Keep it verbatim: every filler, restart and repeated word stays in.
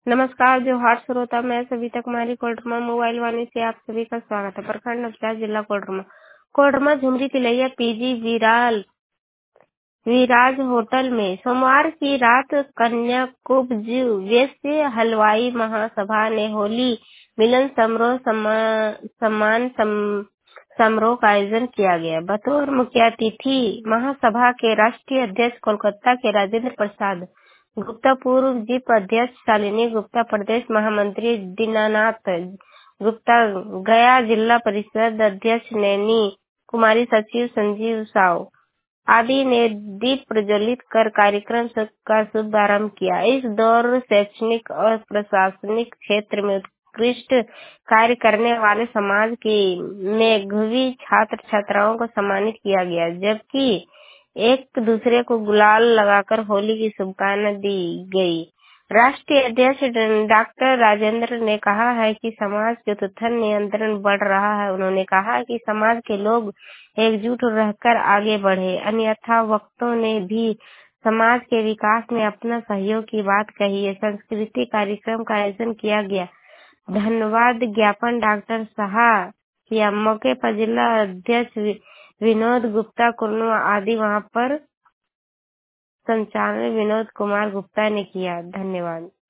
नमस्कार जोहार श्रोता, मैं सविता कुमारी कोडरमा मोबाइल वाणी से आप सभी का स्वागत है। प्रखंड नवसारी जिला कोडरमा कोडरमा झुमरी तिलैया पीजी विराल विराज होटल में सोमवार की रात कन्या कुब्ज वैश्य हलवाई महासभा ने होली मिलन समारोह सम्मा- सम्मान सम- समारोह का आयोजन किया गया। बतौर मुख्य अतिथि महासभा के राष्ट्रीय अध्यक्ष कोलकाता के राजेंद्र प्रसाद गुप्ता, पूर्व जिप अध्यक्ष शालिनी गुप्ता, प्रदेश महामंत्री दीनानाथ गुप्ता, गया जिला परिषद अध्यक्ष नैनी कुमारी, सचिव संजीव साव आदि ने दीप प्रज्वलित कर कार्यक्रम का शुभारंभ किया। इस दौर शैक्षणिक और प्रशासनिक क्षेत्र में उत्कृष्ट कार्य करने वाले समाज के मेधावी छात्र छात्राओं को सम्मानित किया गया, जबकि एक दूसरे को गुलाल लगाकर होली की शुभकामनाएं दी गई। राष्ट्रीय अध्यक्ष डॉक्टर राजेंद्र ने कहा है कि समाज के उत्थान नियंत्रण बढ़ रहा है। उन्होंने कहा कि समाज के लोग एकजुट रहकर आगे बढ़े, अन्यथा वक्ताओं ने भी समाज के विकास में अपना सहयोग की बात कही है। सांस्कृतिक कार्यक्रम का आयोजन किया गया। धन्यवाद ज्ञापन डॉक्टर शाह किया। मौके पर जिला अध्यक्ष विनोद गुप्ता कुर्नू आदि वहां पर संचालन विनोद कुमार गुप्ता ने किया। धन्यवाद।